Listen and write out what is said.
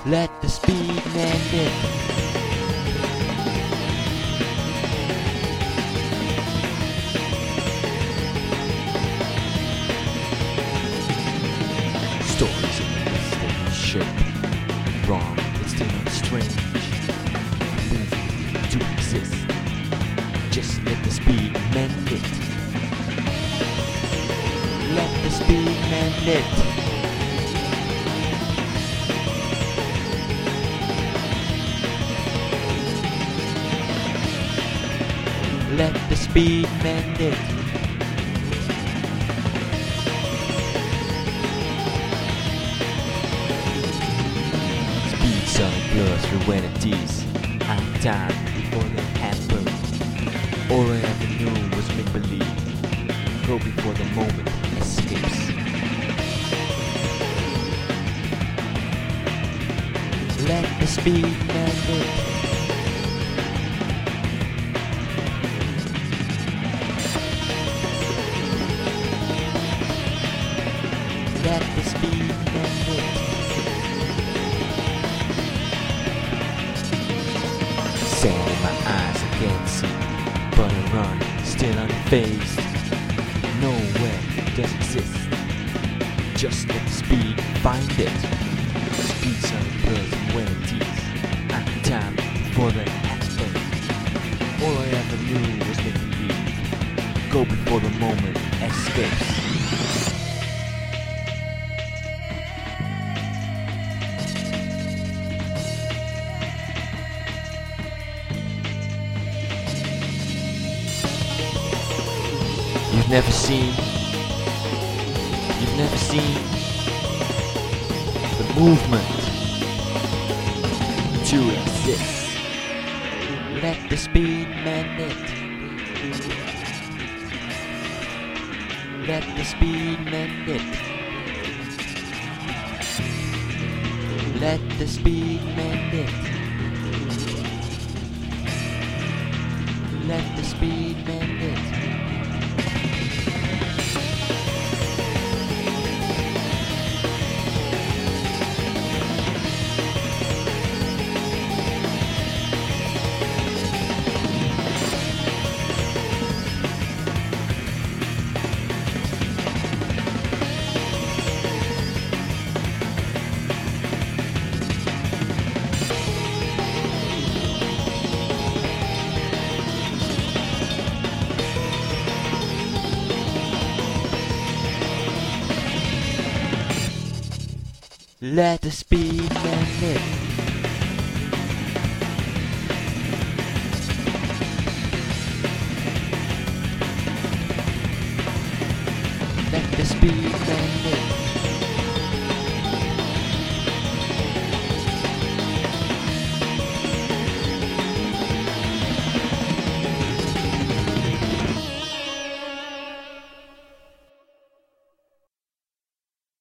Let the speed man live. Stories in the midst of shape. Wrong, it's still not strange. Moving to exist. Just let the speed man lit. Let the speed man lit. Let the speed man lit. Speed solid blurs through entities. I'm time before they happen. All I ever knew was make believe. Go before the moment escapes. Let the speed man lit. Let the speed man lit. Sand in my eyes I can't see, but I run still unfazed. Nowhere does exist. Just let the speed find it. Speeds on the birds and entities. I'm time for the happen. All I ever knew was make believe. Go before the moment escapes. You've never seen the movement to exist. Let the speed man lit. Let the speed man lit. Let the speed man lit. Let the speed man lit. Let the speed man lit. Let the speed man lit.